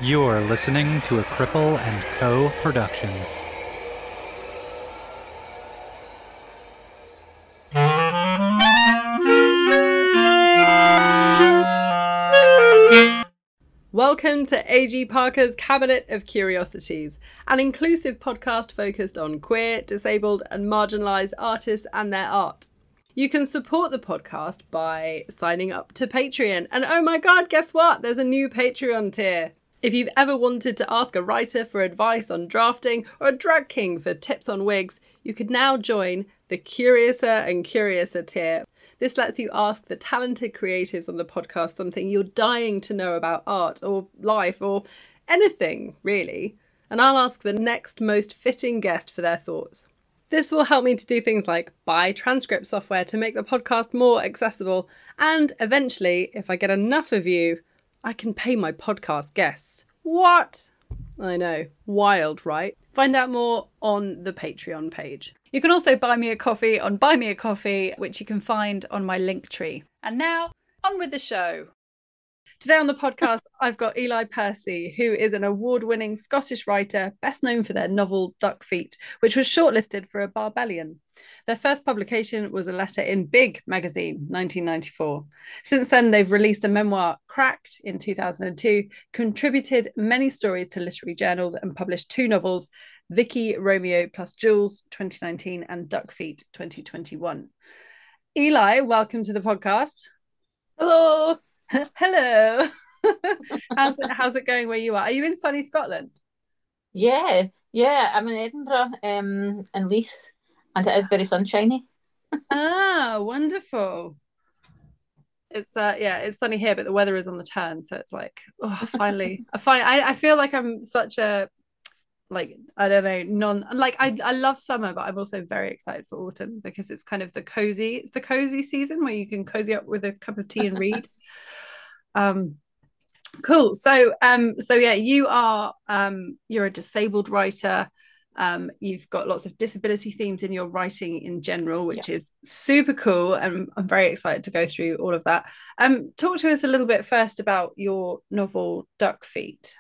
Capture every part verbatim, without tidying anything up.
You're listening to a Cripple and Co. production. Welcome to A G Parker's Cabinet of Curiosities, an inclusive podcast focused on queer, disabled and marginalised artists and their art. You can support the podcast by signing up to Patreon. And oh my god, guess what? There's a new Patreon tier. If you've ever wanted to ask a writer for advice on drafting or a drag king for tips on wigs, you could now join the Curiouser and Curiouser tier. This lets you ask the talented creatives on the podcast something you're dying to know about art or life or anything, really. And I'll ask the next most fitting guest for their thoughts. This will help me to do things like buy transcript software to make the podcast more accessible. And eventually, if I get enough of you, I can pay my podcast guests. What? I know. Wild, right? Find out more on the Patreon page. You can also buy me a coffee on Buy Me a Coffee, which you can find on my link tree. And now, on with the show. Today on the podcast, I've got Eli Percy, who is an award-winning Scottish writer, best known for their novel Duck Feet, which was shortlisted for a Barbellion. Their first publication was a letter in Big magazine, nineteen ninety-four. Since then, they've released a memoir, Cracked, in two thousand two, contributed many stories to literary journals and published two novels, Vicky, Romeo plus Jules, twenty nineteen, and Duck Feet, twenty twenty-one. Eli, welcome to the podcast. Hello. Hello. how's it how's it going where you are? Are you in sunny Scotland? Yeah, yeah, I'm in Edinburgh, um, in Leith, and it is very sunshiny. Ah, wonderful. It's uh yeah, it's sunny here, but the weather is on the turn, so it's like, oh, finally. I find I, I feel like I'm such a like I don't know, non like I I love summer, but I'm also very excited for autumn because it's kind of the cozy, it's the cozy season where you can cozy up with a cup of tea and read. Um, cool. So, um, so yeah, you are um, you're a disabled writer. Um, you've got lots of disability themes in your writing in general, which yeah. is super cool, and I'm very excited to go through all of that. Um, talk to us a little bit first about your novel Duck Feet.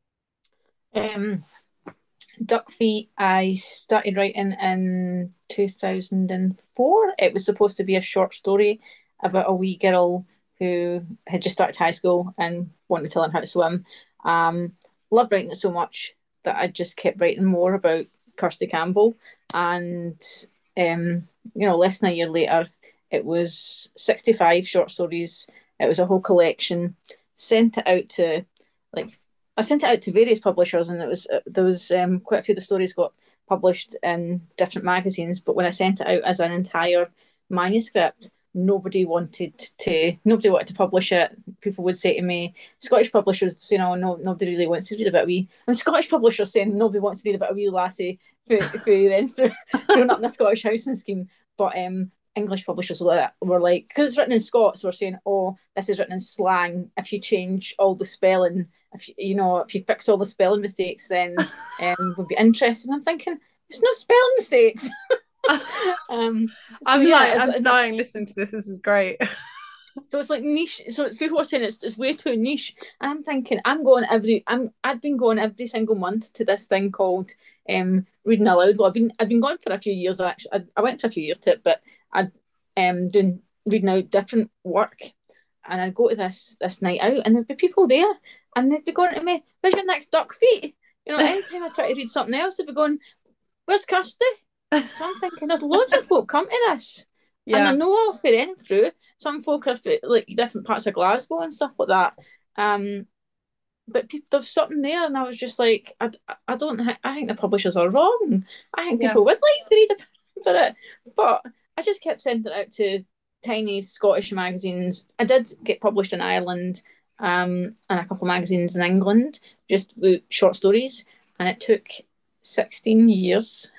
Um, Duck Feet, I started writing in two thousand four. It was supposed to be a short story about a wee girl who had just started high school and wanted to learn how to swim. Um, loved writing it so much that I just kept writing more about Kirsty Campbell. And, um, you know, less than a year later, it was sixty-five short stories. It was a whole collection. Sent it out to, like, I sent it out to various publishers, and it was uh, there was um, quite a few of the stories got published in different magazines. But when I sent it out as an entire manuscript, nobody wanted to nobody wanted to publish it. People would say to me, Scottish publishers saying, oh no, nobody really wants to read about a wee and Scottish publishers saying nobody wants to read about a wee lassie who, who then threw, thrown up in a Scottish housing scheme. But um English publishers were, were like, because it's written in Scots, were saying, oh, this is written in slang, if you change all the spelling, if you, you know if you fix all the spelling mistakes, then um we'd be interested. And I'm thinking, it's no spelling mistakes. um, so I'm yeah, like, I'm dying listening to this. This is great. So it's like niche. So it's people are saying it's it's way too niche. And I'm thinking, I'm going every. I'm I've been going every single month to this thing called um reading aloud. Well, I've been I've been going for a few years actually. I, I went for a few years to it, but I'd um doing reading out different work, and I'd go to this this night out, and there'd be people there, and they'd be going to me, "Where's your next Duck Feet?" You know, anytime I try to read something else, they'd be going, "Where's Kirsty?" So I'm thinking, there's loads of folk come to this, yeah. And I know all for in through. Some folk are for, like different parts of Glasgow and stuff like that. Um, but people, there's something there, and I was just like, I, I don't, I think the publishers are wrong. I think people yeah. would like to read about it, but I just kept sending it out to tiny Scottish magazines. I did get published in Ireland, um, and a couple of magazines in England, just with short stories, and it took sixteen years.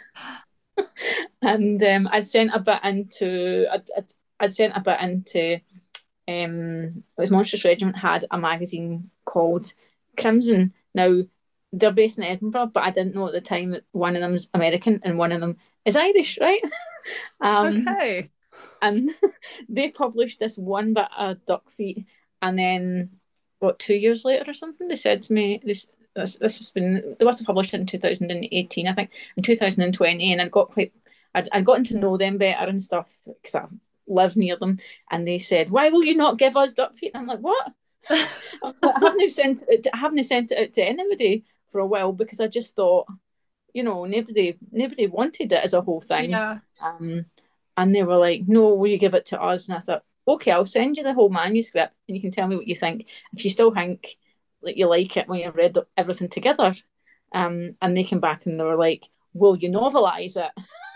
And um, I'd sent a bit into I'd, I'd, I'd sent a bit into um, it was Monstrous Regiment had a magazine called Crimson. Now they're based in Edinburgh, but I didn't know at the time that one of them's American and one of them is Irish, right? um, okay. And they published this one bit of Duck Feet, and then what, two years later or something, they said to me, this this this has been, they must have published it in two thousand eighteen, I think, in two thousand twenty, and I'd got quite, I'd, I'd gotten to know them better and stuff because I live near them, and they said, "Why will you not give us duck feet?" And I'm like, "What?" I haven't sent it. I haven't sent it out to anybody for a while because I just thought, you know, nobody nobody wanted it as a whole thing. Yeah. Um, and they were like, "No, will you give it to us?" And I thought, "Okay, I'll send you the whole manuscript, and you can tell me what you think. If you still think that you like it when you've read everything together." Um, and they came back and they were like, "Will you novelise it?"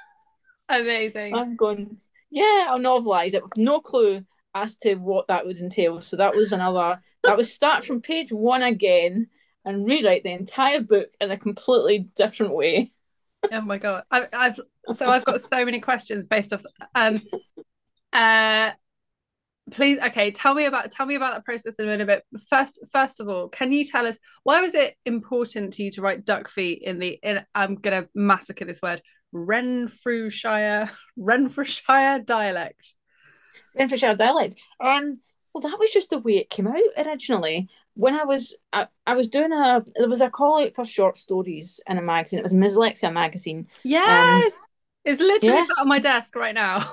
Amazing. I'm going, "Yeah, I'll novelise it," with no clue as to what that would entail. So that was another, that was start from page one again and rewrite the entire book in a completely different way. Oh my God. I, I've, so I've got so many questions based off, um, uh, please, okay, tell me about, tell me about that process in a little bit. First, first of all, can you tell us, why was it important to you to write duck feet in the, in, I'm going to massacre this word, Renfrewshire, Renfrewshire dialect? Renfrewshire dialect. Um, well, that was just the way it came out originally. When I was, I, I was doing a, there was a call out for short stories in a magazine. It was Mislexia magazine. Yes, um, it's literally yes. on my desk right now.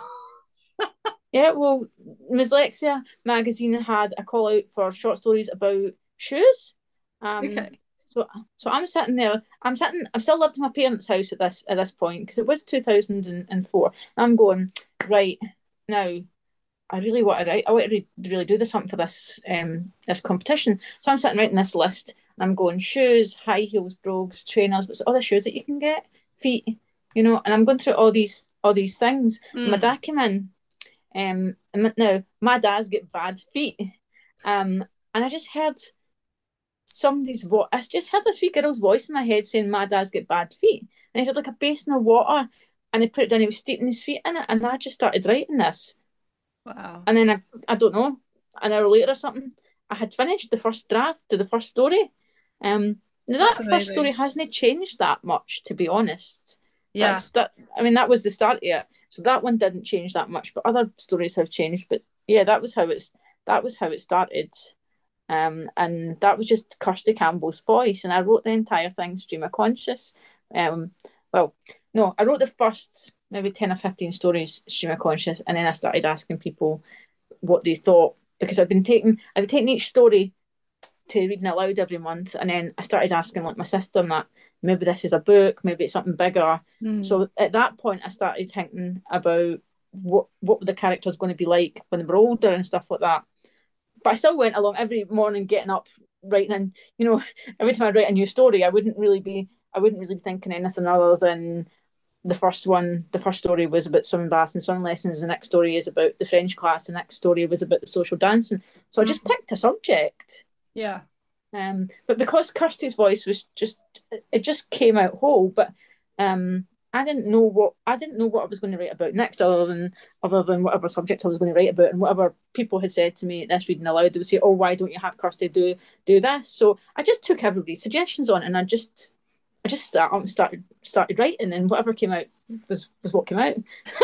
Yeah, well, Mislexia magazine had a call out for short stories about shoes. Um, okay. So, so I'm sitting there. I'm sitting. I'm still lived in my parents' house at this at this point because it was two thousand four. And I'm going right now. I really want to write. I want to really do this something for this um this competition. So I'm sitting writing this list, and I'm going shoes, high heels, brogues, trainers, what's all the shoes that you can get, feet, you know. And I'm going through all these all these things. Mm. My dad came in, um, and now my dad's got bad feet, um, and I just heard somebody's voice. I just heard this wee girl's voice in my head saying, "My dad's got bad feet," and he had like a basin of water, and he put it down. He was steeping his feet in it, and I just started writing this. Wow. And then I, I don't know, an hour later or something, I had finished the first draft to the first story. Um, that first story hasn't changed that much, to be honest. Yeah. That's, that, I mean, that was the start of it. So that one didn't change that much, but other stories have changed. But yeah, that was how it's that was how it started. Um, and that was just Kirsty Campbell's voice. And I wrote the entire thing stream of conscious. Um, well, no, I wrote the first maybe ten or fifteen stories stream of conscious, and then I started asking people what they thought, because I'd been taking I'd been taking each story to reading it aloud every month, and then I started asking like my sister and that, maybe this is a book, maybe it's something bigger. Mm. So at that point I started thinking about what what were the characters going to be like when they were older and stuff like that. But I still went along every morning, getting up, writing, and you know, every time I write a new story, I wouldn't really be I wouldn't really be thinking anything other than the first one. The first story was about swimming baths and swim lessons. The next story is about the French class. The next story was about the social dancing. So I just picked a subject. Yeah. Um, but because Kirsty's voice was just, it just came out whole. But um, I didn't know what I didn't know what I was going to write about next, other than other than whatever subject I was going to write about, and whatever people had said to me at this reading aloud. They would say, "Oh, why don't you have Kirsty do do this?" So I just took everybody's suggestions on, and I just. I just start, started started writing, and whatever came out was, was what came out.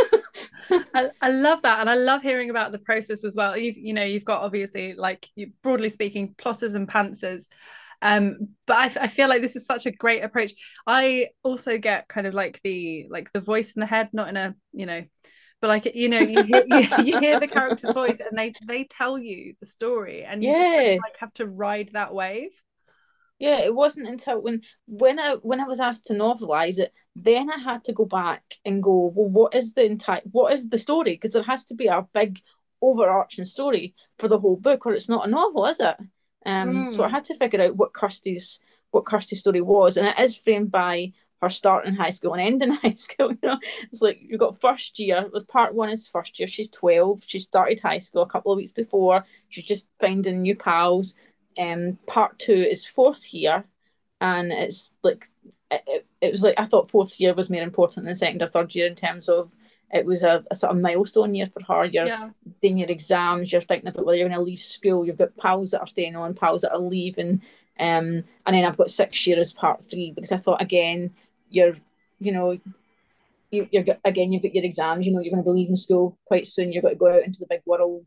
I, I love that, and I love hearing about the process as well. You've you know you've got obviously, like, you, broadly speaking, plotters and pantsers, um, but I, I feel like this is such a great approach. I also get kind of like the like the voice in the head, not in a you know, but like you know you hear, you, you hear the character's voice, and they they tell you the story, and you yeah. just kind of like have to ride that wave. Yeah, it wasn't until when when I when I was asked to novelise it, then I had to go back and go, well, what is the entire what is the story? Because there has to be a big overarching story for the whole book, or it's not a novel, is it? Um, mm. So I had to figure out what Kirsty's what Kirsty's story was, and it is framed by her start in high school and end in high school. You know, it's like you've got first year. It was part one is first year. She's twelve. She started high school a couple of weeks before. She's just finding new pals. Um, part two is fourth year, and it's like it, it was like I thought fourth year was more important than second or third year in terms of it was a, a sort of milestone year for her. You're yeah. doing your exams, you're thinking about whether you're going to leave school. You've got pals that are staying on, pals that are leaving, um, and then I've got sixth year as part three, because I thought again you're you know you, you're again you've got your exams. You know you're going to be leaving school quite soon. You've got to go out into the big world.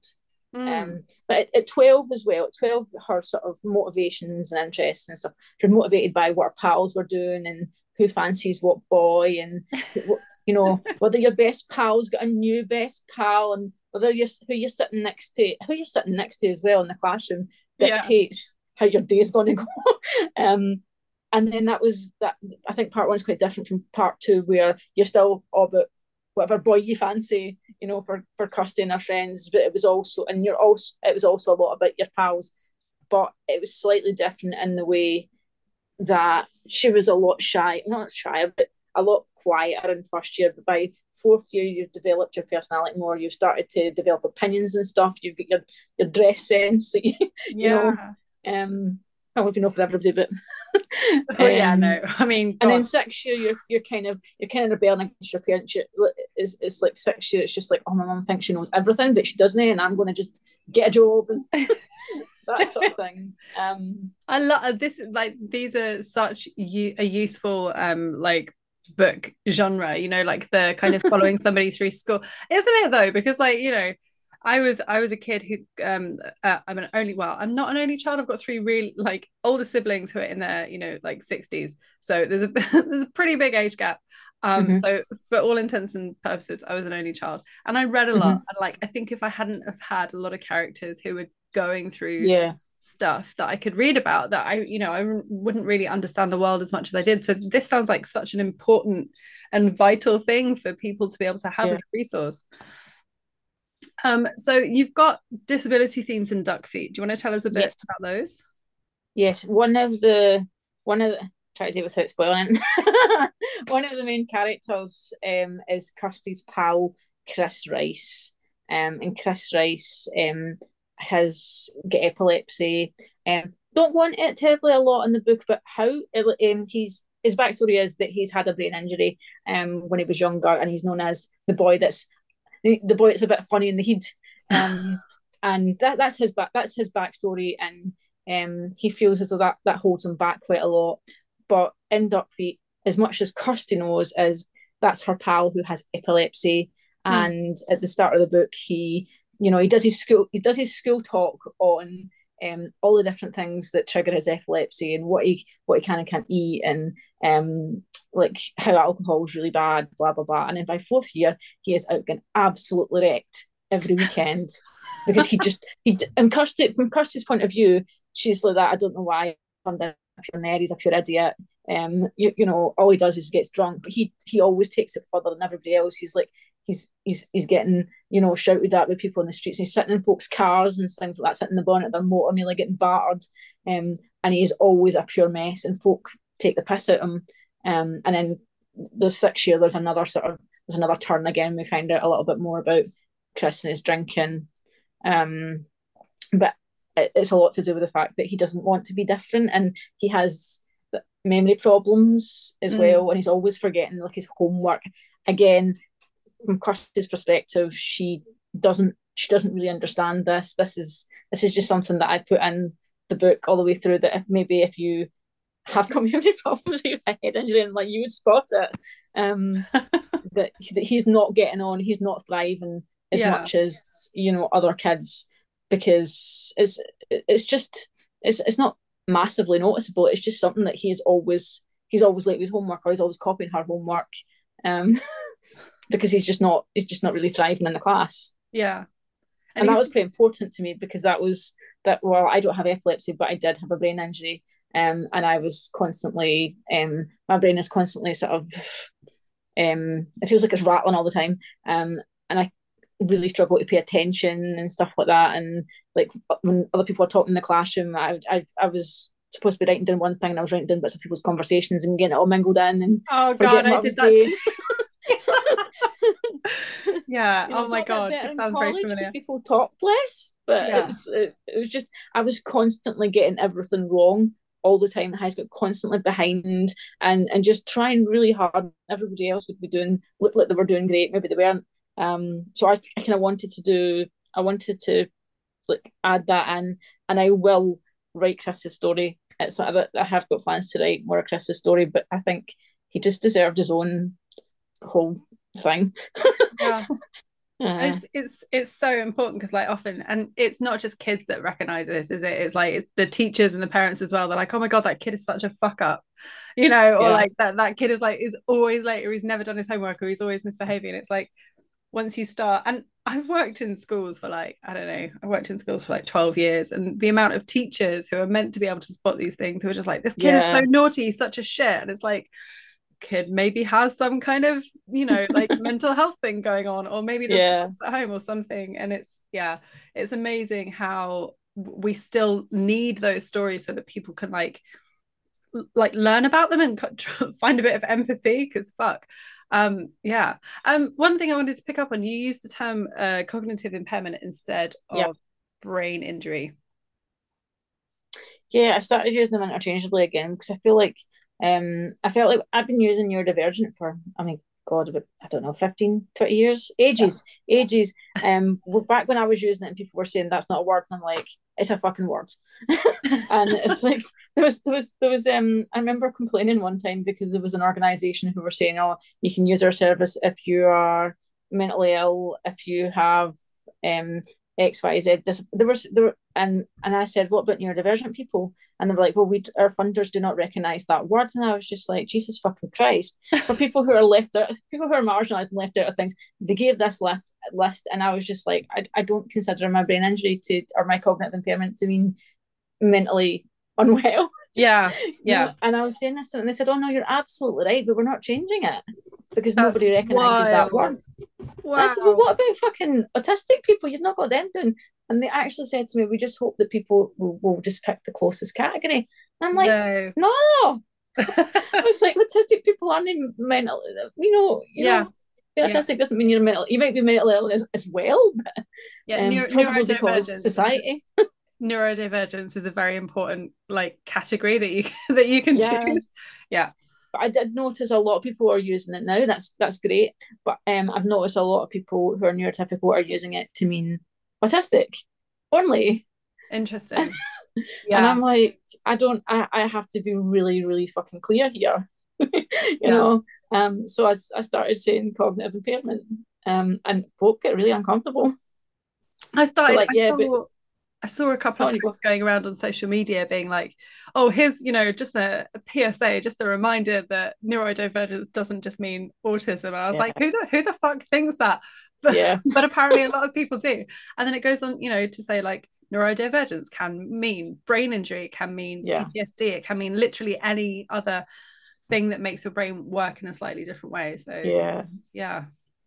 Mm. Um, but at, at twelve as well, at twelve, her sort of motivations and interests and stuff, she was motivated by what her pals were doing and who fancies what boy, and you know, whether your best pal's got a new best pal, and whether you're who you're sitting next to, who you're sitting next to as well in the classroom dictates yeah. how your day's going to go. um, and then that was that. I think part one's quite different from part two, where you're still all about whatever boy you fancy, you know, for for Kirsty and her friends, but it was also, and you're also, it was also a lot about your pals, but it was slightly different in the way that she was a lot shy, not shy, but a lot quieter in first year. But by fourth year, you've developed your personality more. You've started to develop opinions and stuff. You've got your your dress sense that you, you yeah. know. Um, I don't know if you know for everybody, but oh, um, yeah, no. I mean, God. And then sixth year, you're you're kind of you're kind of rebelling against your parents. It's it's like sixth year. It's just like, oh, my mum thinks she knows everything, but she doesn't, and I'm going to just get a job and that sort of thing. Um, I love this. Like, these are such u- a useful um like book genre. You know, like the kind of following somebody through school, isn't it though? Because like, you know, I was I was a kid who um uh, I'm an only well I'm not an only child. I've got three really like older siblings who are in their, you know, like sixties. So there's a there's a pretty big age gap. Um, mm-hmm. So for all intents and purposes, I was an only child, and I read a lot. Mm-hmm. And like, I think if I hadn't have had a lot of characters who were going through yeah. stuff that I could read about, that I, you know, I wouldn't really understand the world as much as I did. So this sounds like such an important and vital thing for people to be able to have yeah. as a resource. Um, so you've got disability themes in Duck Feet. Do you want to tell us a bit yes. about those? Yes, one of the one of the, try to do it without spoiling. One of the main characters um, is Kirsty's pal Chris Rice, um, and Chris Rice um, has got epilepsy. Um, don't want it terribly a lot in the book, but how it, um, he's his backstory is that he's had a brain injury um, when he was younger, and he's known as the boy that's the, the boy that's a bit funny in the head, um, and that that's his back that's his backstory, and um, he feels as though that that holds him back quite a lot. But in Duck Feet, as much as Kirsty knows, is that's her pal who has epilepsy, mm. and at the start of the book, he you know he does his school he does his school talk on um, all the different things that trigger his epilepsy and what he what he can and can't eat, and um. like how alcohol is really bad, blah blah blah. And then by fourth year, he is out getting absolutely wrecked every weekend because he just he and Kirsty, from Kirsty's point of view, she's like that. I don't know why. If you're an Aries, if you're an idiot, um, you, you know, all he does is gets drunk, but he he always takes it further than everybody else. He's like he's he's he's getting you know shouted at by people in the streets. He's sitting in folks' cars and things like that, sitting in the bonnet of their motor, nearly getting battered. Um, and he's always a pure mess, and folk take the piss out of him. Um, and then the sixth year, there's another sort of there's another turn again. We find out a little bit more about Chris and his drinking, um, but it, it's a lot to do with the fact that he doesn't want to be different, and he has memory problems as mm. well, and he's always forgetting like his homework. Again, from Kirsty's perspective, she doesn't she doesn't really understand this. This is this is just something that I put in the book all the way through. That if maybe if you have got memory problems with a head injury, and like you would spot it, um, that that he's not getting on, he's not thriving as yeah. much as you know other kids, because it's it's just it's it's not massively noticeable. It's just something that he's always he's always late with his homework, or he's always copying her homework, um, because he's just not he's just not really thriving in the class. Yeah, and, and that was quite important to me because that was that. Well, I don't have epilepsy, but I did have a brain injury. Um, and I was constantly, um, my brain is constantly sort of, um, it feels like it's rattling all the time. Um, and I really struggle to pay attention and stuff like that. And like when other people are talking in the classroom, I, I, I was supposed to be writing down one thing, and I was writing down bits of people's conversations and getting it all mingled in. And oh God, I did that too. Yeah. You know, oh my God, it sounds very familiar. People talked less, but yeah. it was it, it was just I was constantly getting everything wrong all the time. I got constantly behind and and just trying really hard. Everybody else would be doing looked like they were doing great, maybe they weren't. Um, so I, I kind of wanted to do. I wanted to like add that in, and I will write Chris's story. It's sort of I have got plans to write more of Chris's story, but I think he just deserved his own whole thing. Yeah. And it's it's it's so important because like often, and it's not just kids that recognize this, is it? It's like it's the teachers and the parents as well. They're like, oh my god, that kid is such a fuck up, you know, or Yeah. like that that kid is like is always late, or he's never done his homework, or he's always misbehaving. And it's like once you start, and I've worked in schools for like, I don't know, I worked in schools for like twelve years, and the amount of teachers who are meant to be able to spot these things who are just like, this kid Yeah. is so naughty, he's such a shit. And it's like, kid maybe has some kind of, you know, like mental health thing going on, or maybe there's Yeah. problems at home or something. And it's, yeah, it's amazing how we still need those stories so that people can like like learn about them and find a bit of empathy, because fuck. Um yeah. Um one thing I wanted to pick up on, you used the term uh, cognitive impairment instead of Yeah. brain injury. Yeah, I started using them interchangeably again because I feel like um I felt like I've been using neurodivergent for, I mean, God, about, I don't know, fifteen, twenty years, ages, yeah. ages. Um, back when I was using it and people were saying that's not a word, and I'm like, it's a fucking word. And it's like there was there was there was um I remember complaining one time because there was an organisation who were saying, oh, you can use our service if you are mentally ill, if you have um X, Y, Z. This there was there were, and and I said, what about neurodivergent people? And they were like, well, we our funders do not recognise that word. And I was just like, Jesus fucking Christ! For people who are left out, people who are marginalised and left out of things, they gave this list, list, and I was just like, I, I don't consider my brain injury to or my cognitive impairment to mean mentally unwell. Yeah, yeah. No, and I was saying this, and they said, oh no, you're absolutely right, but we're not changing it because That's nobody recognises that word. Wow. And I said, well, what about fucking autistic people? You've not got them doing. And they actually said to me, we just hope that people will, will just pick the closest category. And I'm like, no. no. I was like, autistic people aren't even mental, you know, you yeah. know, being autistic yeah. doesn't mean you're mental. You might be mentally ill as, as well, but yeah, um, Neuro- probably because society. Neurodivergence is a very important like category that you that you can yeah. choose. Yeah. But I did notice a lot of people are using it now. That's that's great. But um, I've noticed a lot of people who are neurotypical are using it to mean autistic only. Interesting. Yeah. And I'm like, I don't. I, I have to be really, really fucking clear here. you yeah. know. Um. So I I started saying cognitive impairment. Um. And folk get really uncomfortable. I started. Like, I yeah, saw, but. I saw a couple of posts going around on social media being like, oh, here's, you know, just a, a P S A, just a reminder that neurodivergence doesn't just mean autism. And I was yeah. like, who the who the fuck thinks that? But, yeah. but apparently a lot of people do. And then it goes on, you know, to say like neurodivergence can mean brain injury, it can mean yeah. P T S D, it can mean literally any other thing that makes your brain work in a slightly different way. So yeah. Yeah.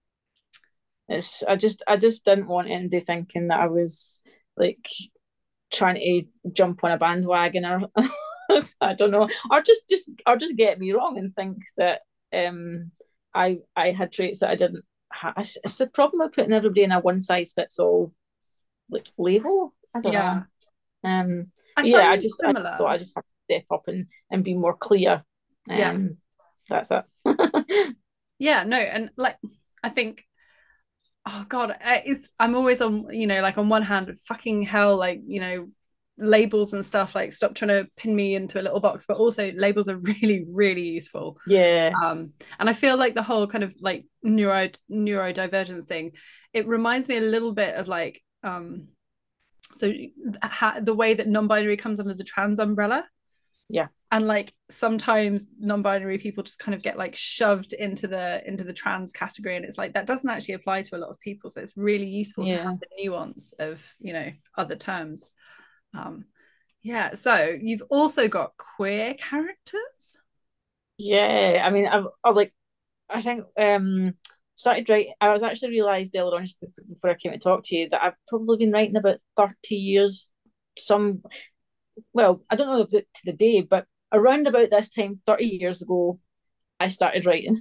It's I just I just didn't want anybody thinking that I was like trying to jump on a bandwagon or I don't know, or just just or just get me wrong and think that um I I had traits that I didn't have. It's the problem of putting everybody in a one size fits all like label. I don't yeah. know. Um, I yeah, I just, I just thought I just have to step up and and be more clear. Um, yeah, that's it. yeah, no, and like I think. Oh God, it's I'm always on, you know, like on one hand, fucking hell, like, you know, labels and stuff, like stop trying to pin me into a little box, but also labels are really, really useful. Yeah. Um, and I feel like the whole kind of like neuro neurodivergence thing, it reminds me a little bit of like, um, so ha- the way that non-binary comes under the trans umbrella. Yeah. And like sometimes non-binary people just kind of get like shoved into the into the trans category, and it's like that doesn't actually apply to a lot of people, so it's really useful yeah. to have the nuance of, you know, other terms. Um yeah, so you've also got queer characters. Yeah, I mean, I've, I've like I think um started writing. I was actually realised earlier on before I came to talk to you that I've probably been writing about thirty years. Some well, I don't know if it to the day, but around about this time, thirty years ago, I started writing.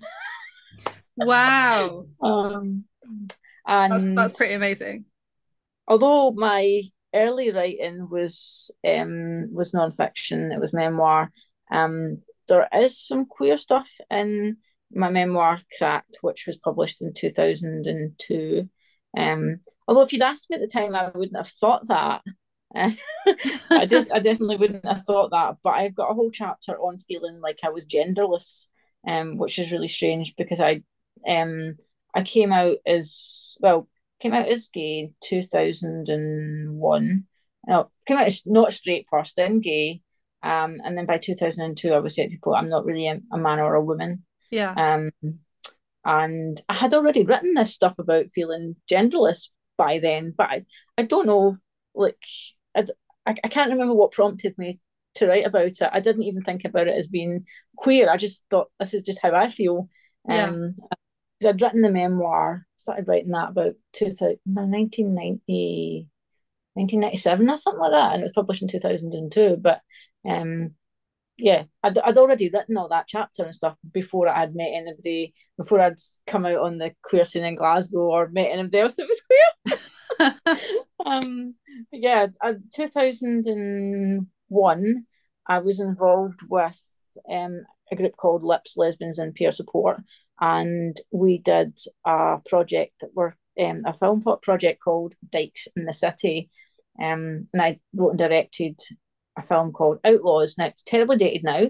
Wow. um, and that's, that's pretty amazing. Although my early writing was um was non-fiction, it was memoir. Um, there is some queer stuff in my memoir, Cracked, which was published in two thousand two. Um, although if you'd asked me at the time, I wouldn't have thought that. I just I definitely wouldn't have thought that, but I've got a whole chapter on feeling like I was genderless, um, which is really strange because I um I came out as well. came out as gay in two thousand one. No, came out as not straight first, then gay. Um, and then by two thousand two, I was saying to people, I'm not really a, a man or a woman. Yeah. Um, and I had already written this stuff about feeling genderless by then, but I, I don't know, like, I, I, I can't remember what prompted me to write about it. I didn't even think about it as being queer. I just thought this is just how I feel. Yeah. Um, because I'd written the memoir, started writing that about two thousand, nineteen ninety, nineteen ninety-seven or something like that, and it was published in two thousand two. But um, yeah, I'd, I'd already written all that chapter and stuff before I had met anybody, before I'd come out on the queer scene in Glasgow or met anybody else that was queer. um, yeah, uh, two thousand one, I was involved with um, a group called Lips, Lesbians and Peer Support, and we did a project that were um, a film project called Dykes in the City, um, and I wrote and directed a film called Outlaws. Now it's terribly dated now,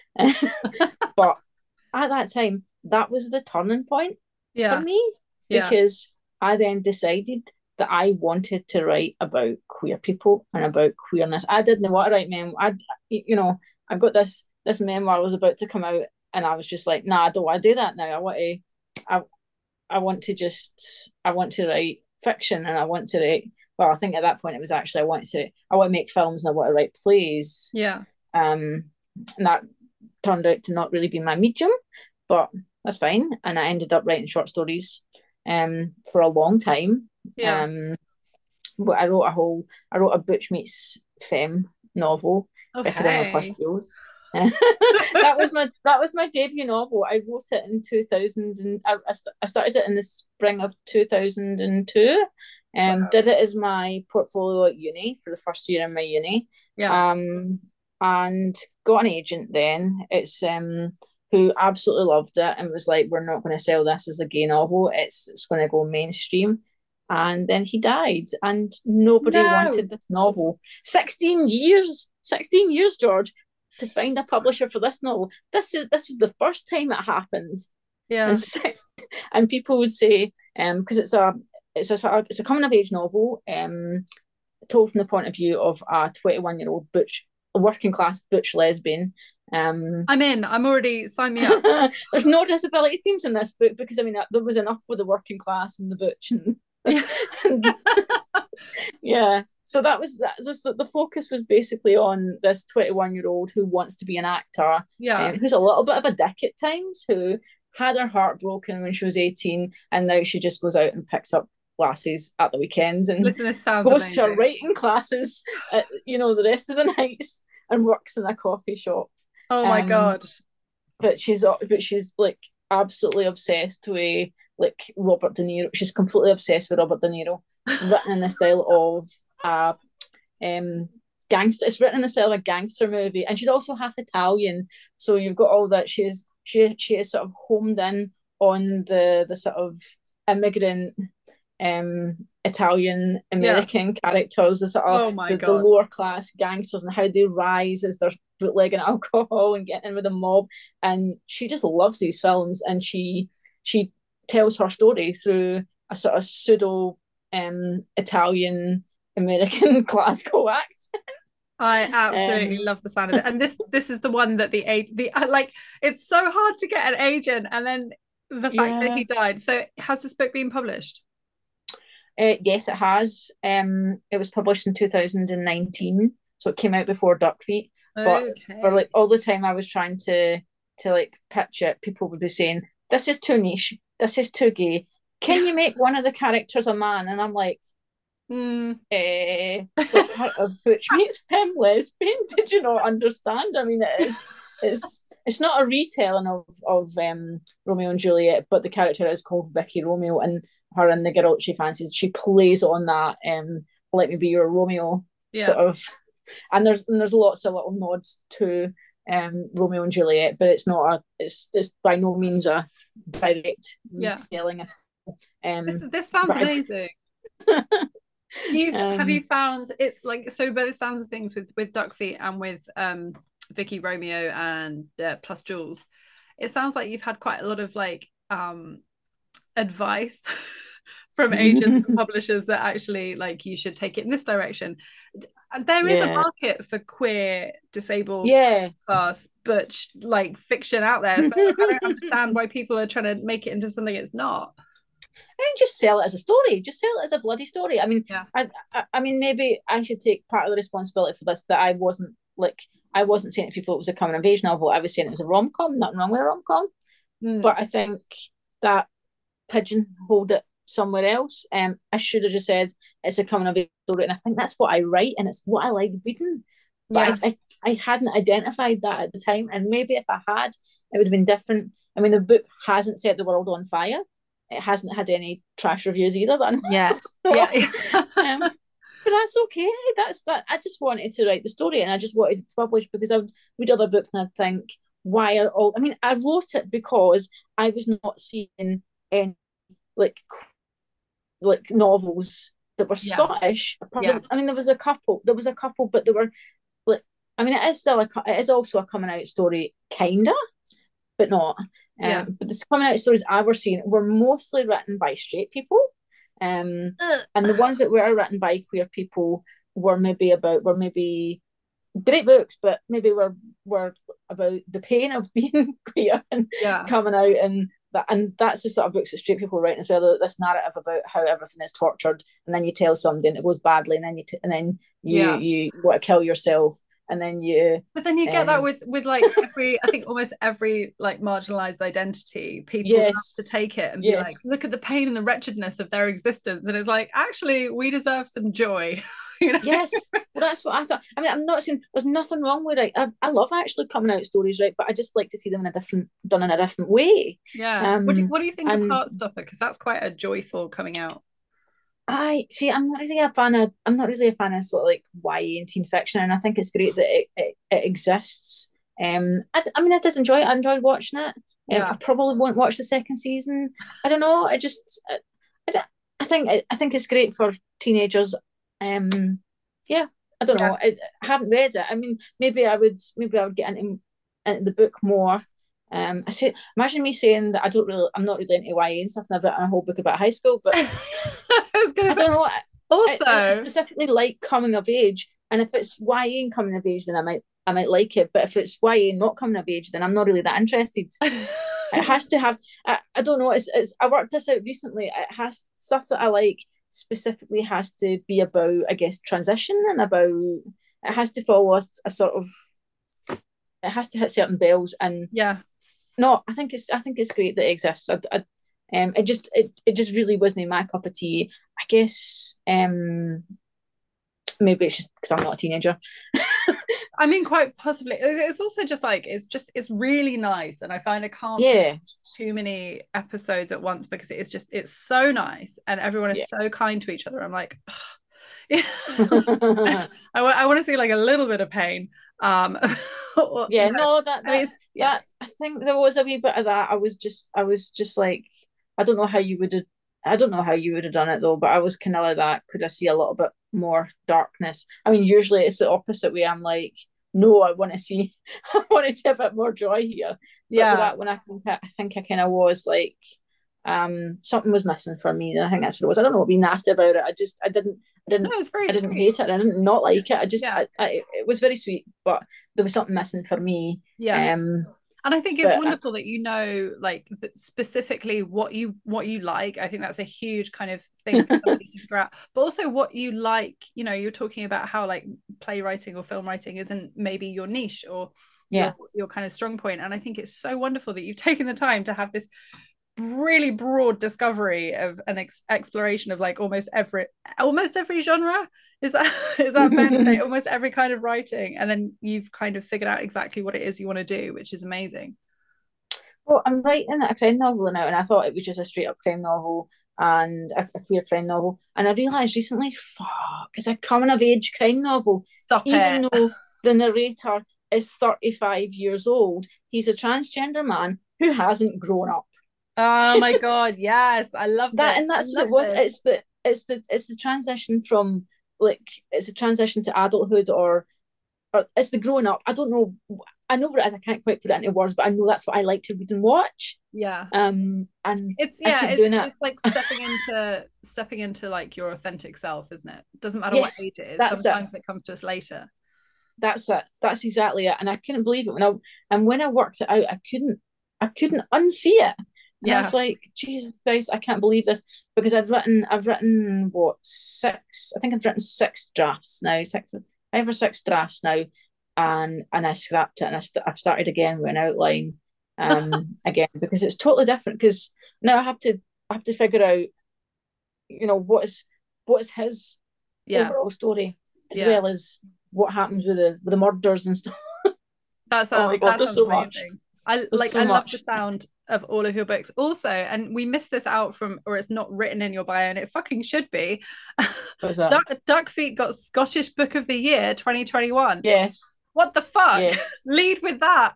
but at that time that was the turning point Yeah. for me, Yeah. because I then decided that I wanted to write about queer people and about queerness. I didn't want to write memoir. I, you know, I got this this memoir was about to come out, and I was just like, nah, I don't want to do that now. I want to, I, I want to just, I want to write fiction, and I want to write. Well, I think at that point it was actually I wanted to, I want to make films and I want to write plays. Yeah. Um, and that turned out to not really be my medium, but that's fine. And I ended up writing short stories, um, for a long time. Yeah. Um, but I wrote a whole, I wrote a Butch Meets Femme novel, Veteran Okay. Apostilles. that was my that was my debut novel. I wrote it in two thousand, and I, I started it in the spring of two thousand two. Um, Wow. did it as my portfolio at uni for the first year in my uni. Yeah. Um, and got an agent then. It's um who absolutely loved it and was like, "We're not going to sell this as a gay novel. It's it's going to go mainstream." And then he died, and nobody No. wanted this novel. Sixteen years, sixteen years, George, to find a publisher for this novel. This is this is the first time it happened. Yeah. And six, and people would say, um, because it's a it's a it's a coming of age novel, um, told from the point of view of a twenty-one year old butch, a working class butch lesbian. Um, I'm in. I'm already, sign me up. there's no disability themes in this book because I mean there was enough for the working class and the butch and Yeah. yeah. So that was that. This, the focus was basically on this twenty-one year old who wants to be an actor, Yeah. um, who's a little bit of a dick at times, who had her heart broken when she was eighteen, and now she just goes out and picks up glasses at the weekends and Listen, this sounds goes amazing. to her writing classes, at, you know, the rest of the nights, and works in a coffee shop. Oh my Um, God. But she's but she's like absolutely obsessed with like Robert De Niro. She's completely obsessed with Robert De Niro, written in the style of a um gangster. It's written in the style of a gangster movie, and she's also half Italian. So you've got all that. She's she she is sort of homed in on the the sort of immigrant um Italian American yeah. characters, the sort of oh my the, God. the lower class gangsters and how they rise as they're bootlegging alcohol and getting in with the mob. And she just loves these films, and she she tells her story through a sort of pseudo um Italian American Glasgow accent. I absolutely um, love the sound of it. And this this is the one that the age the like it's so hard to get an agent, and then the fact yeah. that he died. So has this book been published? Uh, yes, it has. Um, it was published in two thousand nineteen, so it came out before Duck Feet. But okay. for like all the time I was trying to to like pitch it, people would be saying, "This is too niche. This is too gay. Can you make one of the characters a man?" And I'm like, mm. eh, what part of Butch Meets Femme lesbian did you not understand? I mean, it is it's it's not a retelling of of um, Romeo and Juliet, but the character is called Vicky Romeo, and her and the girl she fancies, she plays on that um "Let me be your Romeo" yeah. sort of, and there's and there's lots of little nods to um Romeo and Juliet, but it's not a it's it's by no means a direct yeah. telling it. Um, this, this sounds amazing. you um, have you found it's like so? By the sounds of things with with Duck Feet and with um Vicky Romeo and uh, plus Jules, it sounds like you've had quite a lot of like um advice from agents and publishers that actually like you should take it in this direction. There is yeah. a market for queer, disabled, yeah. class, but like fiction out there. So I don't understand why people are trying to make it into something it's not. I mean, just sell it as a story. Just sell it as a bloody story. I mean, yeah. I, I, I mean, maybe I should take part of the responsibility for this. That I wasn't like, I wasn't saying to people it was a coming of age novel. I was saying it was a rom com. Nothing wrong with a rom com, mm. but I think that pigeonholed it somewhere else. Um, I should have just said it's a coming of age story, and I think that's what I write, and it's what I like reading. But yeah. I, I, I hadn't identified that at the time, and maybe if I had, it would have been different. I mean, the book hasn't set the world on fire. It hasn't had any trash reviews either. Then yes, yeah. um, but that's okay. That's that. I just wanted to write the story, and I just wanted it to publish because I would read other books and I'd think, why are all? I mean, I wrote it because I was not seeing any like like novels that were yeah. Scottish. Yeah. I mean, there was a couple. There was a couple, but they were like. I mean, it is still a. It is also a coming out story, kinda, but not. Um, yeah. But the coming out stories I was seeing were mostly written by straight people, um, and the ones that were written by queer people were maybe about were maybe great books, but maybe were were about the pain of being queer and yeah. coming out, and that and that's the sort of books that straight people write as well. This narrative about how everything is tortured, and then you tell somebody and it goes badly, and then you t- and then you yeah. you want to kill yourself. And then you but then you get um, that with with like every I think almost every like marginalized identity, people yes. have to take it and yes. be like, look at the pain and the wretchedness of their existence, and it's like, actually we deserve some joy. You know? Yes, well that's what I thought. I mean, I'm not saying there's nothing wrong with it. I, I love actually coming out stories, right, but I just like to see them in a different done in a different way. Yeah. Um, what, do, what do you think and, of Heartstopper? Because that's quite a joyful coming out. I see. I'm not really a fan of. I'm not really a fan of sort of like Y A and teen fiction, and I think it's great that it, it, it exists. Um, I, I mean, I did enjoy it. I enjoyed watching it. Um, yeah. I probably won't watch the second season. I don't know. I just, I, I, I think, I, I think it's great for teenagers. Um, yeah. I don't know. Yeah. I, I haven't read it. I mean, maybe I would. Maybe I would get into, into the book more. Um, I say, imagine me saying that I don't really, I'm not really into Y A and stuff, and I've written a whole book about high school, but I was gonna I say, don't know. Also, I, I specifically like coming of age, and if it's Y A and coming of age, then I might, I might like it. But if it's Y A and not coming of age, then I'm not really that interested. It has to have. I, I don't know. It's, it's. I worked this out recently. It has stuff that I like specifically has to be about, I guess, transition and about. It has to follow a, a sort of. It has to hit certain bells, and yeah. No, I think it's I think it's great that it exists. I, I, um, it just it, it just really wasn't my cup of tea. I guess um, maybe it's just because I'm not a teenager. I mean, quite possibly. It's also just like it's just it's really nice, and I find I can't yeah too many episodes at once because it is just it's so nice, and everyone is yeah. so kind to each other. I'm like. Yeah. I, w- I want to see like a little bit of pain um or, yeah no that, that, I mean, yeah. that I think there was a wee bit of that. I was just I was just like I don't know how you would have I don't know how you would have done it though, but I was kind of like that. Could I see a little bit more darkness? I mean, usually it's the opposite way. I'm like, no, I want to see I want to see a bit more joy here. But yeah that when I think I think I kind of was like um something was missing for me, and I think that's what it was. I don't know what be nasty about it. I just I didn't I didn't no, it was very I didn't sweet. hate it. I didn't not like it. I just yeah. I, I, it was very sweet, but there was something missing for me. Yeah. Um, and I think it's wonderful I, that you know like specifically what you what you like. I think that's a huge kind of thing for somebody to figure out, but also what you like. You know, you're talking about how like playwriting or film writing isn't maybe your niche or yeah your, your kind of strong point, and I think it's so wonderful that you've taken the time to have this really broad discovery of an ex- exploration of like almost every almost every genre. Is that is that fair to say? Almost every kind of writing, and then you've kind of figured out exactly what it is you want to do, which is amazing. Well, I'm writing a crime novel now, and I thought it was just a straight up crime novel and a, a queer crime novel, and I realised recently, fuck, it's a coming of age crime novel. Stop even it. Though the narrator is thirty-five years old, he's a transgender man who hasn't grown up. Oh my god, yes, I love that, this. and that's what it was. It's the it's the it's the transition from like it's a transition to adulthood, or or it's the growing up. I don't know. I know what it is. I can't quite put it into words, but I know that's what I like to read and watch. Yeah. Um, and it's I yeah, keep it's doing it. it's like stepping into stepping into like your authentic self, isn't it? It doesn't matter Yes, what age it is. that's Sometimes it. it comes to us later. That's it. That's exactly it. And I couldn't believe it when I and when I worked it out, I couldn't I couldn't unsee it. And I Yeah. was like, Jesus Christ, I can't believe this. Because I've written I've written what, six, I think I've written six drafts now, six five or six drafts now. And and I scrapped it and I st- I've started again with an outline um again because it's totally different. Because now I have to I have to figure out, you know, what is what is his Yeah. overall story, as Yeah. well as what happens with the with the murders and stuff. That Oh sounds my God, that there's sounds so much. amazing. I There's like so I love much. the sound of all of your books. Also, and we missed this out from, or it's not written in your bio, and it fucking should be. What is that? Duck, Duck Feet got Scottish Book of the Year twenty twenty-one. Yes. What the fuck? Yes. Lead with that.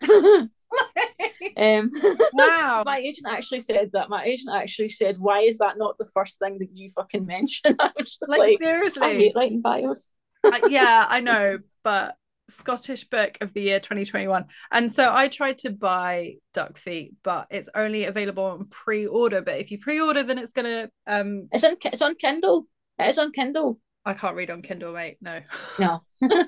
um, Wow. My agent actually said that. My agent actually said, "Why is that not the first thing that you fucking mention?" I was just Like, like, seriously. I hate writing bios. Uh, yeah, I know, but Scottish Book of the Year twenty twenty-one. And so I tried to buy Duck Feet, but it's only available on pre-order. But if you pre-order, then it's gonna um It's on it's on Kindle. It is on Kindle. I can't read on Kindle, mate. No. No.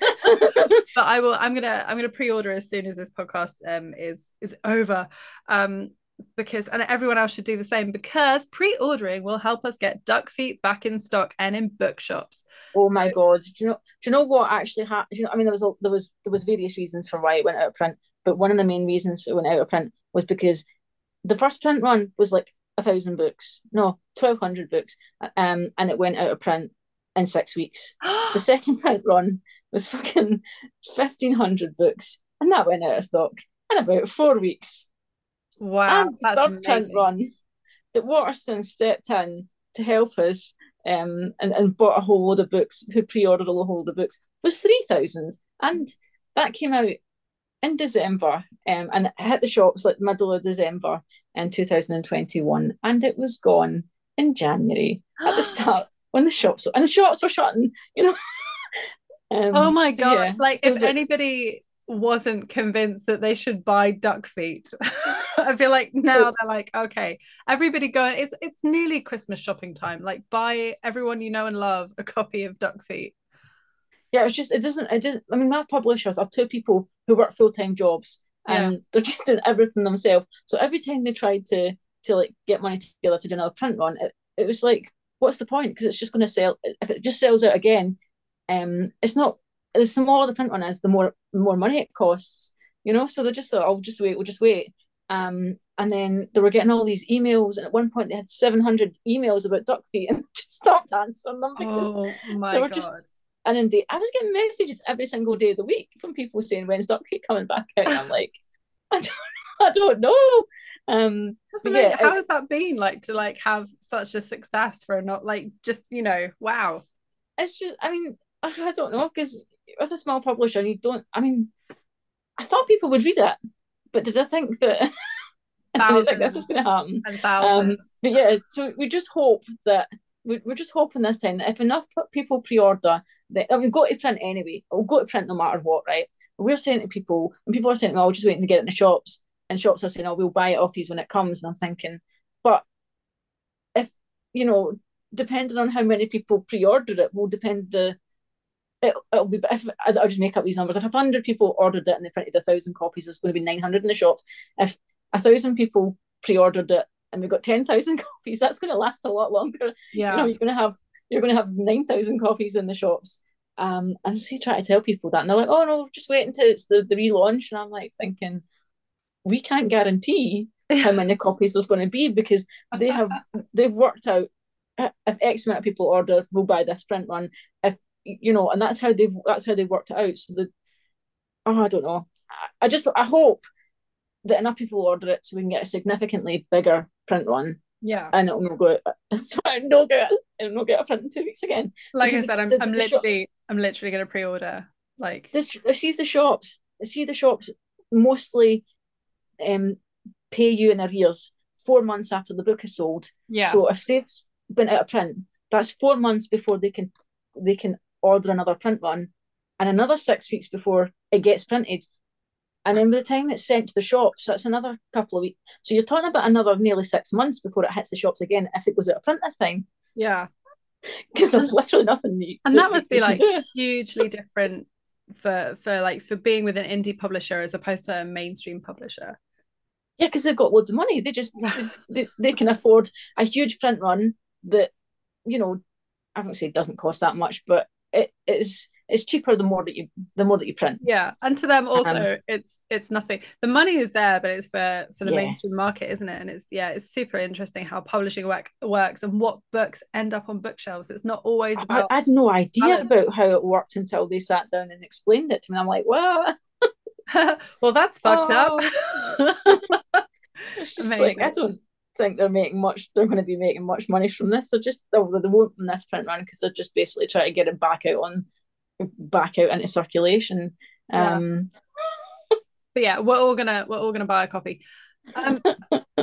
But I will I'm gonna I'm gonna pre-order as soon as this podcast um is is over. Um because and everyone else should do the same, because pre-ordering will help us get Duck Feet back in stock and in bookshops. Oh So- my God. Do you know do you know what actually happened? You know, I mean there was a, there was there was various reasons for why it went out of print, but one of the main reasons it went out of print was because the first print run was like a thousand books. No, twelve hundred books. Um and it went out of print in six weeks. The second print run was fucking fifteen hundred books, and that went out of stock in about four weeks. Wow, And the that's third amazing. print run that Waterston stepped in to help us um, and, and bought a whole load of books, who pre-ordered a whole load of books, was three thousand. And that came out in December um, and it hit the shops like middle of December in two thousand twenty-one, and it was gone in January at the start when the shops and the shops were shutting, you know. um, Oh my so God. yeah. Like, So if the- anybody wasn't convinced that they should buy Duck Feet, I feel like now So- they're like, okay, everybody going, it's it's nearly Christmas shopping time. Like, buy everyone you know and love a copy of Duck Feet. yeah, it's just it doesn't it doesn't. I mean, my publishers are two people who work full time jobs, and Yeah. they're just doing everything themselves. So every time they tried to to like get money together to do another print run, it, it was like, what's the point? Because it's just going to sell. If it just sells out again, um, it's not. The smaller the print run is, the more the more money it costs. You know, so they just thought, "I'll just wait. We'll just wait." Um, and then they were getting all these emails, and at one point they had seven hundred emails about Duck Feet, and just stopped answering them because Oh my they were God. just inundated. I was getting messages every single day of the week from people saying, "When's Duck Feet coming back out?" And I'm like, I don't, I don't know. Um, That's but amazing. yeah, How it- has that been like to like have such a success for a not like just, you know, wow. it's just, I mean, I I don't know, because with a small publisher, you don't. I mean, I thought people would read it, but did I think that? I didn't think this was Thousands going to happen. and thousands. Um, but yeah, so we just hope that we, we're just hoping this time that if enough p- people pre-order, that I mean, go to print anyway. We'll go to print no matter what, right? But we're saying to people, and people are saying, "Oh, we're just waiting to get it in the shops," and shops are saying, "Oh, we'll buy it off you when it comes." And I'm thinking, but if you know, depending on how many people pre-order it, will depend the. It, it'll be if I'll just make up these numbers. If a hundred people ordered it and they printed a thousand copies, there's going to be nine hundred in the shops. If a thousand people pre-ordered it and we got ten thousand copies, that's going to last a lot longer. Yeah. You know, you're going to have you're going to have nine thousand copies in the shops. Um, and so you try to tell people that, and they're like, "Oh no, just wait until it's the, the relaunch." And I'm like thinking, we can't guarantee how many copies there's going to be, because they have they've worked out if X amount of people order, we'll buy this print run. If you know, and that's how they've that's how they've worked it out. So the oh, I don't know. I, I just I hope that enough people order it so we can get a significantly bigger print run, Yeah. and it'll not go out, no get it'll not get a print in two weeks again. Like I Because said, I'm the- I'm the shop- literally I'm literally gonna pre-order. Like This I see the shops. I see the shops mostly um pay you in arrears four months after the book is sold. yeah. So if they've been out of print, that's four months before they can they can order another print run, and another six weeks before it gets printed. And then by the time it's sent to the shops, that's another couple of weeks. So you're talking about another nearly six months before it hits the shops again, if it goes out of print this time. Yeah. Because there's literally nothing new. And that must be like hugely different for for like for being with an indie publisher as opposed to a mainstream publisher. Yeah, because they've got loads of money. They just they, they, they can afford a huge print run that, you know, I won't say it doesn't cost that much, but it is it's cheaper the more that you the more that you print. Yeah, and to them also, um, it's it's nothing. The money is there, but it's for for the yeah. mainstream market, isn't it? And it's yeah, it's super interesting how publishing work works and what books end up on bookshelves. It's not always about. I, I had no idea talent. about how it worked until they sat down and explained it to me. I'm like, well, well, that's fucked oh. up. It's just Amazing. Like I don't think they're making much. They're going to be making much money from this. They're just they won't from this print run because they're just basically trying to get it back out on. back out into circulation. Um yeah. But yeah, we're all gonna we're all gonna buy a copy. Um, do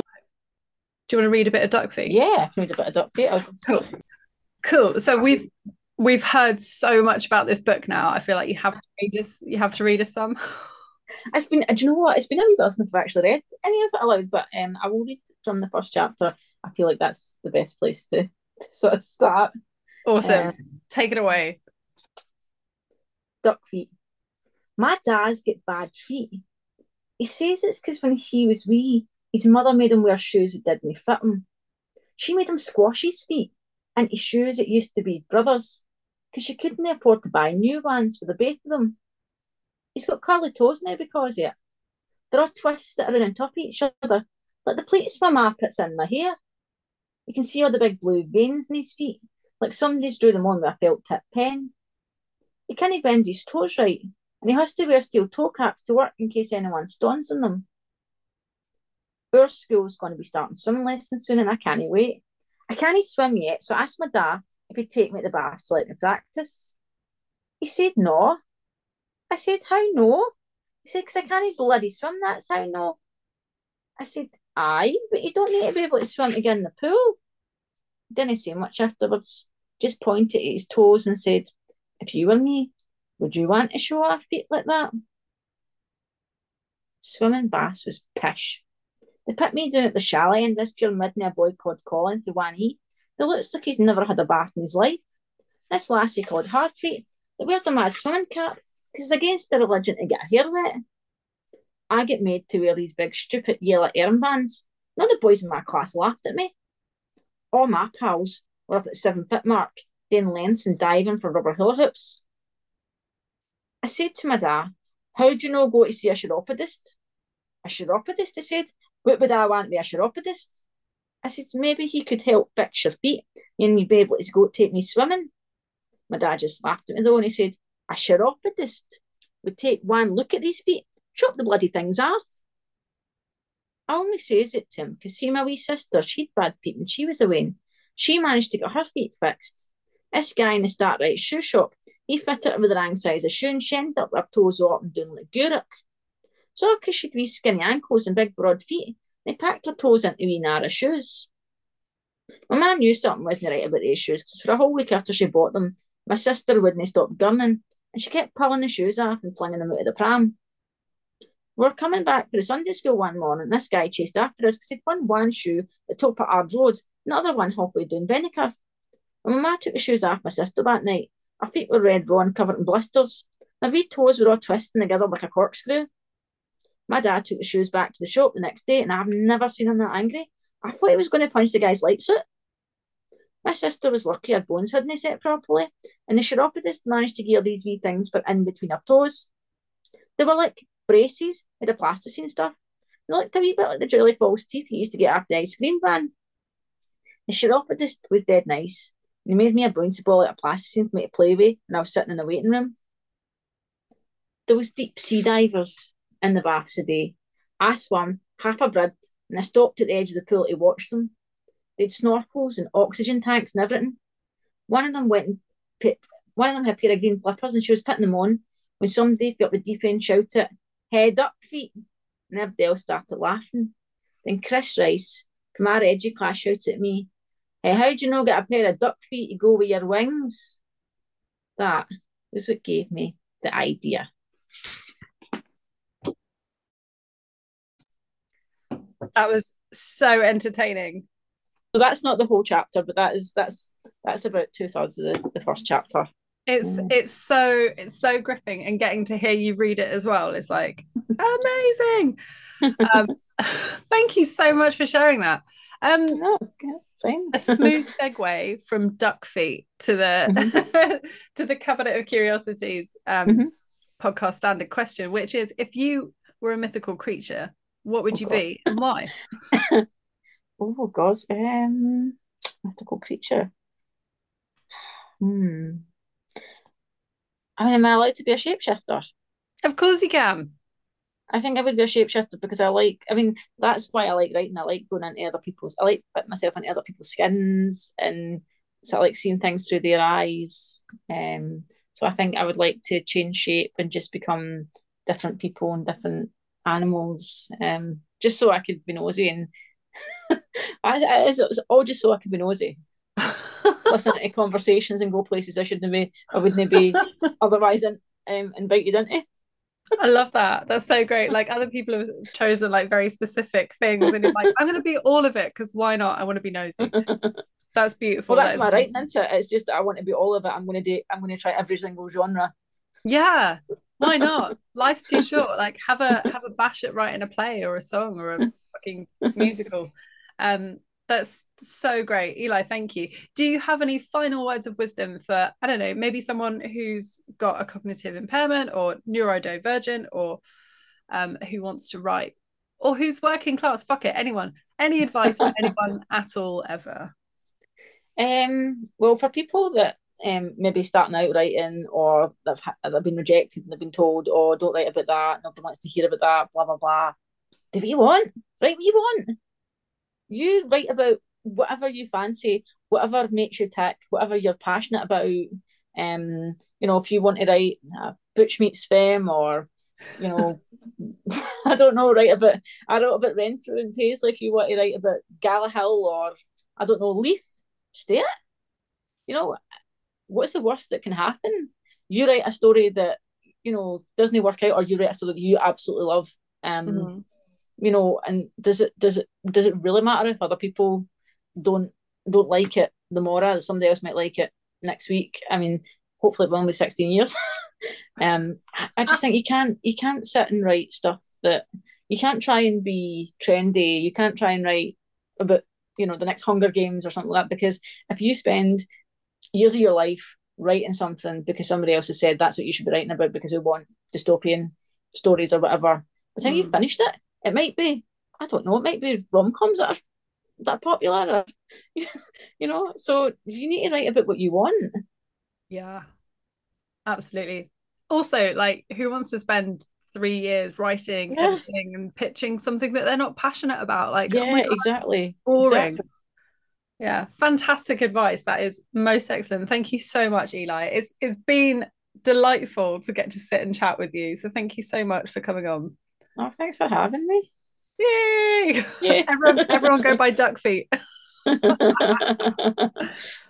you want to read a bit of Duck Feet? Yeah, I can read a bit of Duck Feet. Cool. Cool. So we've we've heard so much about this book now. I feel like you have to read us you have to read us some. It's been do you know what? It's been a wee while since I've actually read any of it aloud, but um I will read from the first chapter. I feel like that's the best place to, to sort of start. Awesome. Um, Take it away. Duck feet. My dad's got bad feet. He says it's because when he was wee, his mother made him wear shoes that didn't fit him. She made him squash his feet into shoes that used to be his brother's because she couldn't afford to buy new ones for the both of them. He's got curly toes now because of it. They're all twisted around on top of each other, like the plates my ma puts in my hair. You can see all the big blue veins in his feet, like somebody's drew them on with a felt tip pen. He can't bend his toes right, and he has to wear steel toe caps to work in case anyone stones on them. Our school's going to be starting swimming lessons soon, and I can't wait. I can't swim yet, so I asked my dad if he'd take me to the bath to let me practice. He said no. I said, how no? He said, because I can't bloody swim, that's how no. I said, aye, but you don't need to be able to swim to get in the pool. He didn't say much afterwards, just pointed at his toes and said, if you were me, would you want to show off feet like that? Swimming baths was pish. They put me down at the chalet in this pure midnight a boy called Colin for one E. He looks like he's never had a bath in his life. This lassie called Heartbeat that wears a mad swimming cap because it's against their religion to get her hair wet. I get made to wear these big stupid yellow armbands. None of the boys in my class laughed at me. All my pals were up at the seven foot mark, doing lengths and diving for rubber hula hoops. I said to my dad, how do you know go to see a chiropodist? A chiropodist, he said. What would I want with a chiropodist? I said, maybe he could help fix your feet and you'd be able to go take me swimming. My dad just laughed at me though and he said, a chiropodist would take one look at these feet, chop the bloody things off. I only says it to him because see my wee sister, she'd bad feet when she was away. She managed to get her feet fixed. This guy in the Start Right shoe shop, he fitted her with the wrong size of shoe and she ended up with her toes up and down like Guruk. So because she'd wee skinny ankles and big broad feet, they packed her toes into wee narrow shoes. My man knew something wasn't right about these shoes because for a whole week after she bought them, my sister wouldn't stop gurning and she kept pulling the shoes off and flinging them out of the pram. We were coming back to the Sunday school one morning and this guy chased after us because he'd won one shoe at the top of Ard Road and the other one halfway down Bennycar. When my ma took the shoes off my sister that night, her feet were red raw and covered in blisters. Her wee toes were all twisting together like a corkscrew. My dad took the shoes back to the shop the next day and I've never seen him that angry. I thought he was going to punch the guy's light suit. My sister was lucky her bones hadn't set properly and the chiropodist managed to gear these wee things for in between her toes. They were like braces with a plasticine stuff. They looked a wee bit like the Jolly Falls teeth he used to get after the ice cream van. The chiropodist was dead nice. He made me a bouncy ball out of plasticine for me to play with and I was sitting in the waiting room. There was deep sea divers in the baths today. I swam half a brid and I stopped at the edge of the pool to watch them. They had snorkels and oxygen tanks and everything. One of them went and put, one of them had a pair of green flippers and she was putting them on when somebody up the deep end shouted, head up feet, and everybody else started laughing. Then Chris Rice from our edgy class shouted at me, hey, how do you know get a pair of duck feet to go with your wings? That was what gave me the idea. That was so entertaining. So that's not the whole chapter, but that is that's that's about two thirds of the, the first chapter. It's Mm. it's so it's so gripping, and getting to hear you read it as well is like amazing. Um, thank you so much for sharing that. Um, no, it's good. Fine. A smooth segue from duck feet to the mm-hmm. to the Cabinet of Curiosities um, mm-hmm. podcast standard question, which is, if you were a mythical creature, what would oh, you God. be and why? Oh God, um, mythical creature. Hmm. I mean, am I allowed to be a shapeshifter? Of course you can. I think I would be a shapeshifter because I like, I mean, that's why I like writing. I like going into other people's, I like putting myself into other people's skins, and so I like seeing things through their eyes. Um, so I think I would like to change shape and just become different people and different animals, um, just so I could be nosy. And I, I, it's all just so I could be nosy. Listen to conversations and go places I shouldn't be, I wouldn't be otherwise in, um, invited into. I love that. That's so great. Like, other people have chosen like very specific things, and you're like, I'm going to be all of it because why not? I want to be nosy. That's beautiful. Well, that's that my writing into it. It's just that I want to be all of it. I'm going to do. I'm going to try every single genre. Yeah, why not? Life's too short. Like, have a have a bash at writing a play or a song or a fucking musical. Um, that's so great, Eli. Thank you. Do you have any final words of wisdom for, I don't know, maybe someone who's got a cognitive impairment or neurodivergent, or um, who wants to write, or who's working class? Fuck it, anyone. Any advice for anyone at all ever? Um, well, for people that um maybe starting out writing, or they've they've been rejected and they've been told, "Oh, don't write about that. Nobody wants to hear about that." Blah blah blah. Do what you want. Write what you want. You write about whatever you fancy, whatever makes you tick, whatever you're passionate about. Um, you know, if you want to write uh, Butch Meets Femme, or you know, I don't know, write about I wrote about Renfrew and Paisley. If you want to write about Galahill, or I don't know, Leith, just do it. You know, what's the worst that can happen? You write a story that, you know, doesn't work out, or you write a story that you absolutely love. Um, mm-hmm. You know, and does it does it does it really matter if other people don't don't like it tomorrow? Somebody else might like it next week. I mean, hopefully it will only be sixteen years. um, I, I just think you can't you can't sit and write stuff that you can't try and be trendy. You can't try and write about, you know, the next Hunger Games or something like that, because if you spend years of your life writing something because somebody else has said that's what you should be writing about because we want dystopian stories or whatever, by the time mm. you've finished it, it might be, I don't know, it might be rom-coms that are that are popular, or, you know, so you need to write about what you want. Yeah, absolutely. Also, like, who wants to spend three years writing, yeah. editing and pitching something that they're not passionate about? Like, yeah, oh my God, exactly. Boring. Exactly. Yeah, fantastic advice. That is most excellent. Thank you so much, Eli. It's it's been delightful to get to sit and chat with you. So thank you so much for coming on. Oh, thanks for having me. Yay! Yeah. everyone, everyone go buy duck feet.